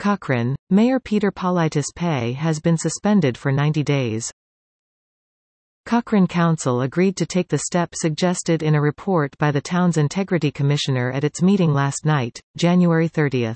Cochrane, Mayor Peter Politis' pay has been suspended for 90 days. Cochrane Council agreed to take the step suggested in a report by the town's Integrity Commissioner at its meeting last night, January 30.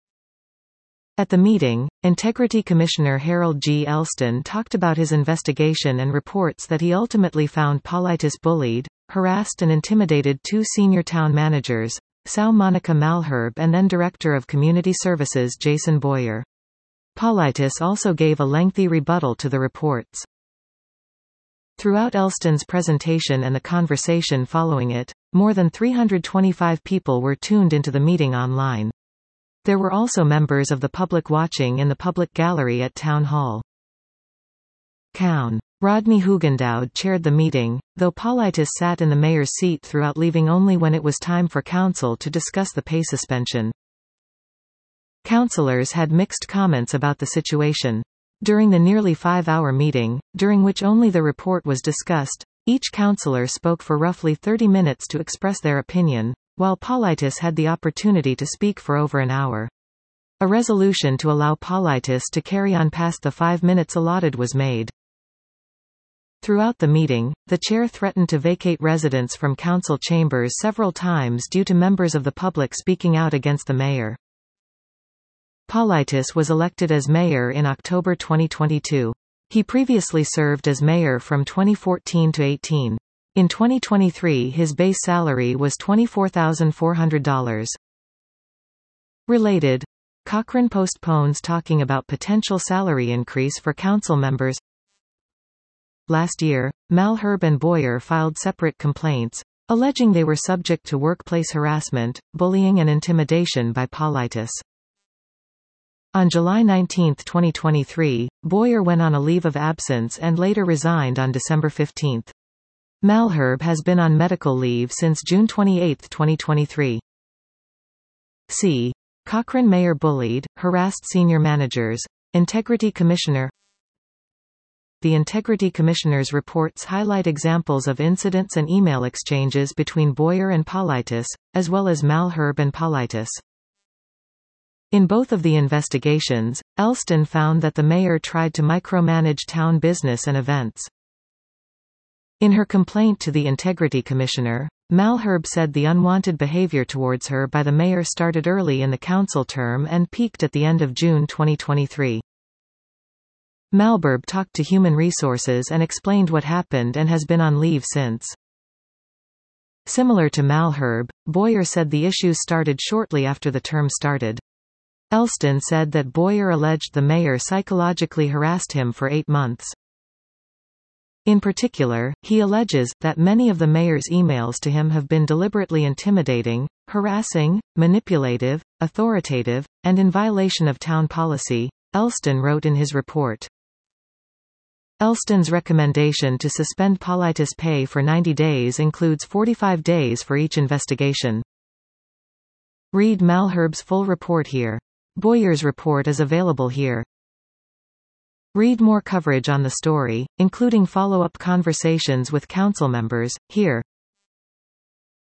At the meeting, Integrity Commissioner Harold G. Elston talked about his investigation and reports that he ultimately found Politis bullied, harassed and intimidated two senior town managers, São Monica Malherbe and then Director of Community Services Jason Boyer. Politis also gave a lengthy rebuttal to the reports. Throughout Elston's presentation and the conversation following it, more than 325 people were tuned into the meeting online. There were also members of the public watching in the public gallery at Town Hall. Cown. Rodney Hugendaud chaired the meeting, though Politis sat in the mayor's seat throughout, leaving only when it was time for council to discuss the pay suspension. Councillors had mixed comments about the situation. During the nearly 5-hour meeting, during which only the report was discussed, each councillor spoke for roughly 30 minutes to express their opinion, while Politis had the opportunity to speak for over an hour. A resolution to allow Politis to carry on past the 5 minutes allotted was made. Throughout the meeting, the chair threatened to vacate residents from council chambers several times due to members of the public speaking out against the mayor. Politis was elected as mayor in October 2022. He previously served as mayor from 2014 to 18. In 2023 his base salary was $24,400. Related, Cochrane postpones talking about potential salary increase for council members. Last year, Malherbe and Boyer filed separate complaints, alleging they were subject to workplace harassment, bullying and intimidation by Politis. On July 19, 2023, Boyer went on a leave of absence and later resigned on December 15. Malherbe has been on medical leave since June 28, 2023. C. Cochrane mayor bullied, harassed senior managers. Integrity Commissioner. The Integrity Commissioner's reports highlight examples of incidents and email exchanges between Boyer and Politis, as well as Malherbe and Politis. In both of the investigations, Elston found that the mayor tried to micromanage town business and events. In her complaint to the Integrity Commissioner, Malherbe said the unwanted behavior towards her by the mayor started early in the council term and peaked at the end of June 2023. Malherbe talked to Human Resources and explained what happened and has been on leave since. Similar to Malherbe, Boyer said the issues started shortly after the term started. Elston said that Boyer alleged the mayor psychologically harassed him for 8 months. In particular, he alleges that many of the mayor's emails to him have been deliberately intimidating, harassing, manipulative, authoritative, and in violation of town policy, Elston wrote in his report. Elston's recommendation to suspend Politis' pay for 90 days includes 45 days for each investigation. Read Malherbe's full report here. Boyer's report is available here. Read more coverage on the story, including follow-up conversations with council members, here.